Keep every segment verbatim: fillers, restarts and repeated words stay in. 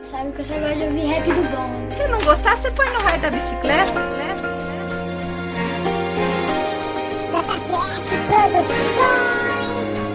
Sabe que eu só gosto de ouvir rap do bom. Se não gostar, você põe no raio da bicicleta. J C F Produções.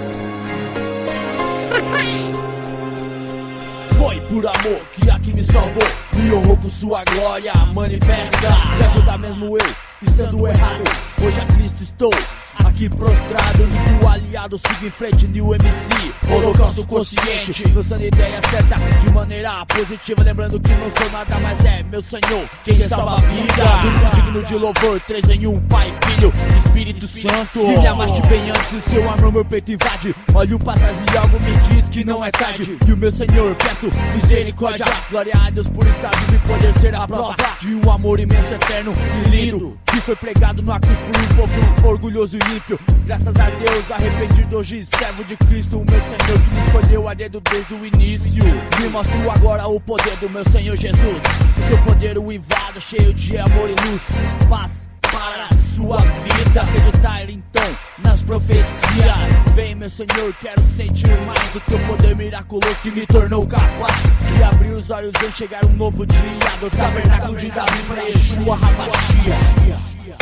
Foi por amor que aqui me salvou, me honrou com sua glória, manifesta. Se ajuda mesmo eu, estando errado, hoje a Cristo estou aqui prostrado. Único aliado, sigo em frente, New M C, holocausto consciente, lançando ideia certa de maneira positiva. Lembrando que não sou nada, mas é meu Senhor quem salva vidas. Único digno de louvor, três em um, Pai, Filho, Espírito Santo. Que me amaste bem antes, o seu amor meu peito invade. Olho pra trás e algo me diz que não é tarde. E o meu Senhor, peço misericórdia, glória a Deus por estar vivo e poder ser a prova de um amor imenso, eterno e lindo, que foi pregado na cruz por um povo orgulhoso e límpio. Graças a Deus, arrependido hoje, servo de Cristo, o meu Senhor que me escolheu a dedo desde o início. Me mostro agora o poder do meu Senhor Jesus, o seu poder uivado, cheio de amor e luz, paz para a sua vida. Acreditar então nas profecias. Vem, meu Senhor, quero sentir mais do teu poder miraculoso que me tornou capaz de abrir os olhos e enxergar um novo dia, do tabernáculo de Davi pra Yeshua Hamashia,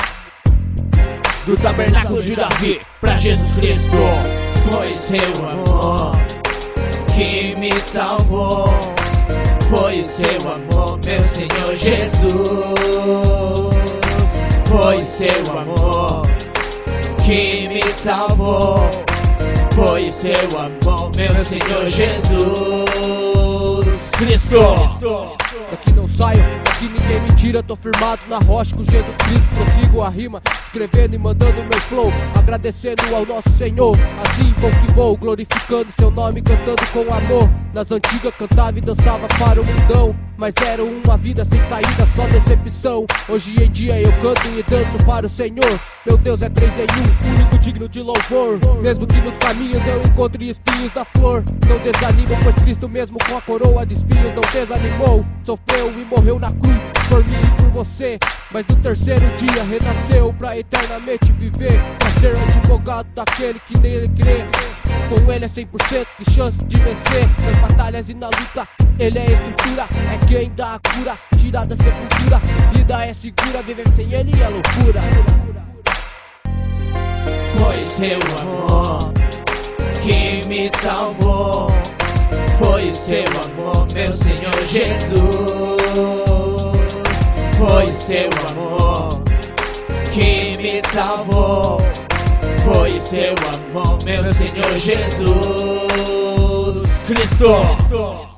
do tabernáculo de Davi pra Jesus Cristo. Foi seu amor que me salvou, foi o seu amor, meu Senhor Jesus. Foi seu amor que me salvou, foi o seu amor, meu Senhor Jesus Cristo. Daqui não saio, daqui ninguém me tira. Tô firmado na rocha com Jesus Cristo. Prossigo a rima, escrevendo e mandando meu flow, agradecendo ao nosso Senhor. Assim vou que vou, glorificando seu nome, cantando com amor. Nas antigas cantava e dançava para o mundão, mas era uma vida sem saída, só decepção. Hoje em dia eu canto e danço para o Senhor. Meu Deus é três em um, único digno de louvor. Mesmo que nos caminhos eu encontre espinhos da flor, não desanimo, pois Cristo mesmo com a coroa de espinhos não desanimou. Sofreu e morreu na cruz por mim e por você, mas no terceiro dia renasceu pra eternamente viver, pra ser advogado daquele que nele crê. Com ele é cem por cento de chance de vencer nas batalhas e na luta. Ele é a estrutura, é quem dá a cura, tira da sepultura. Vida é segura, viver sem ele é loucura. Foi seu amor que me salvou, foi o seu amor, meu Senhor Jesus. Foi o seu amor que me salvou, foi o seu amor, meu Senhor Jesus Cristo.